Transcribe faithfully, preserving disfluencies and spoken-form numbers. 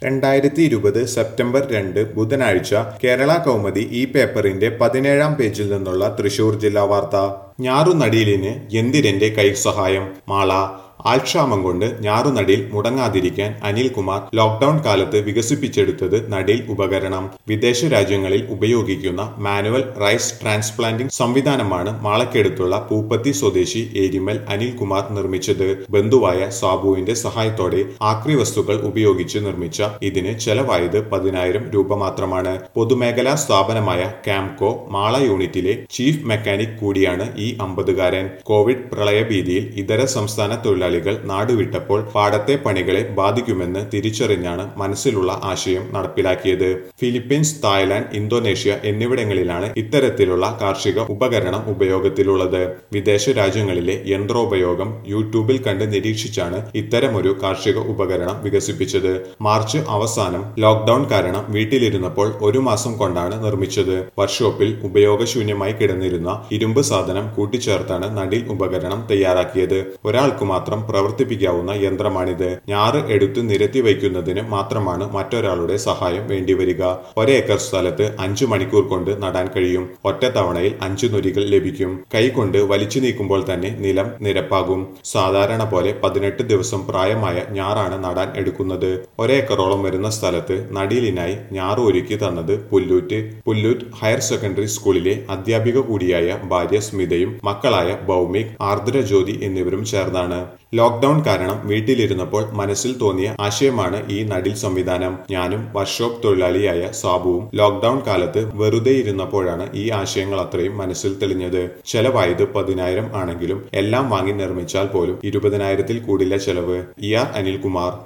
രണ്ടായിരത്തി ഇരുപത് സെപ്റ്റംബർ രണ്ട് ബുധനാഴ്ച കേരള കൗമുദി ഈ പേപ്പറിന്റെ പതിനേഴാം പേജിൽ നിന്നുള്ള തൃശൂർ ജില്ലാ വാർത്ത. ഞാറുനടീലിന് യന്തിരന്റെ കൈസഹായം. മാള. ആൾക്ഷാമം കൊണ്ട് ഞാറുനടീൽ മുടങ്ങാതിരിക്കാൻ അനിൽകുമാർ ലോക്ഡൌൺ കാലത്ത് വികസിപ്പിച്ചെടുത്തത് നടീൽ ഉപകരണം. വിദേശ രാജ്യങ്ങളിൽ ഉപയോഗിക്കുന്ന മാനുവൽ റൈസ് ട്രാൻസ്പ്ലാന്റിംഗ് സംവിധാനമാണ് മാളയ്ക്കടുത്തുള്ള പൂപ്പത്തി സ്വദേശി ഏരിമൽ അനിൽകുമാർ നിർമ്മിച്ചത്. ബന്ധുവായ സാബുവിന്റെ സഹായത്തോടെ ആക്രി വസ്തുക്കൾ ഉപയോഗിച്ച് നിർമ്മിച്ച ഇതിന് ചെലവായത് പതിനായിരം രൂപ മാത്രമാണ്. പൊതുമേഖലാ സ്ഥാപനമായ ക്യാംകോ മാള യൂണിറ്റിലെ ചീഫ് മെക്കാനിക് കൂടിയാണ് ഈ അമ്പതുകാരൻ. കോവിഡ് പ്രളയഭീതിയിൽ ഇതര സംസ്ഥാന തൊഴിലാളികൾ നാടുവിട്ടപ്പോൾ പാടത്തെ പണികളെ ബാധിക്കുമെന്ന് തിരിച്ചറിഞ്ഞാണ് മനസ്സിലുള്ള ആശയം നടപ്പിലാക്കിയത്. ഫിലിപ്പീൻസ്, തായ്ലാന്റ്, ഇന്തോനേഷ്യ എന്നിവിടങ്ങളിലാണ് ഇത്തരത്തിലുള്ള കാർഷിക ഉപകരണം ഉപയോഗത്തിലുള്ളത്. വിദേശ രാജ്യങ്ങളിലെ യന്ത്രോപയോഗം യൂട്യൂബിൽ കണ്ട് നിരീക്ഷിച്ചാണ് ഇത്തരമൊരു കാർഷിക ഉപകരണം വികസിപ്പിച്ചത്. മാർച്ച് അവസാനം ലോക്ഡൌൺ കാരണം വീട്ടിലിരുന്നപ്പോൾ ഒരു മാസം കൊണ്ടാണ് നിർമ്മിച്ചത്. വർക്ക്ഷോപ്പിൽ ഉപയോഗശൂന്യമായി കിടന്നിരുന്ന ഇരുമ്പ് സാധനം കൂട്ടിച്ചേർത്താണ് നടീൽ ഉപകരണം തയ്യാറാക്കിയത്. ഒരാൾക്ക് മാത്രം പ്രവർത്തിപ്പിക്കാവുന്ന യന്ത്രമാണിത്. ഞാറ് എടുത്ത് നിരത്തി വയ്ക്കുന്നതിന് മാത്രമാണ് മറ്റൊരാളുടെ സഹായം വേണ്ടിവരിക. ഒരേക്കർ സ്ഥലത്ത് അഞ്ചു മണിക്കൂർ കൊണ്ട് നടാൻ കഴിയും. ഒറ്റത്തവണയിൽ അഞ്ചു നൊരികൾ ലഭിക്കും. കൈകൊണ്ട് വലിച്ചു നീക്കുമ്പോൾ തന്നെ നിലം നിരപ്പാകും. സാധാരണ പോലെ പതിനെട്ട് ദിവസം പ്രായമായ ഞാറാണ് നടാൻ എടുക്കുന്നത്. ഒരേക്കറോളം വരുന്ന സ്ഥലത്ത് നടീലിനായി ഞാറ് ഒരുക്കി തന്നത് പുല്ലൂറ്റ് പുല്ലൂറ്റ് ഹയർ സെക്കൻഡറി സ്കൂളിലെ അധ്യാപിക കൂടിയായ ഭാര്യ സ്മിതയും മക്കളായ ഭൗമിക്, ആർദ്രജ്യോതി എന്നിവരും ചേർന്നാണ്. ലോക്ഡൌൺ കാരണം വീട്ടിലിരുന്നപ്പോൾ മനസ്സിൽ തോന്നിയ ആശയമാണ് ഈ നടീൽ സംവിധാനം. ഞാനും വർക്ക്ഷോപ്പ് തൊഴിലാളിയായ സാബുവും ലോക്ഡൌൺ കാലത്ത് വെറുതെ ഇരുന്നപ്പോഴാണ് ഈ ആശയങ്ങൾ അത്രയും മനസ്സിൽ തെളിഞ്ഞത്. ചെലവായത് പതിനായിരം ആണെങ്കിലും എല്ലാം വാങ്ങി നിർമ്മിച്ചാൽ പോലും ഇരുപതിനായിരത്തിൽ കൂടില്ല ചെലവ്. E R Anilkumar.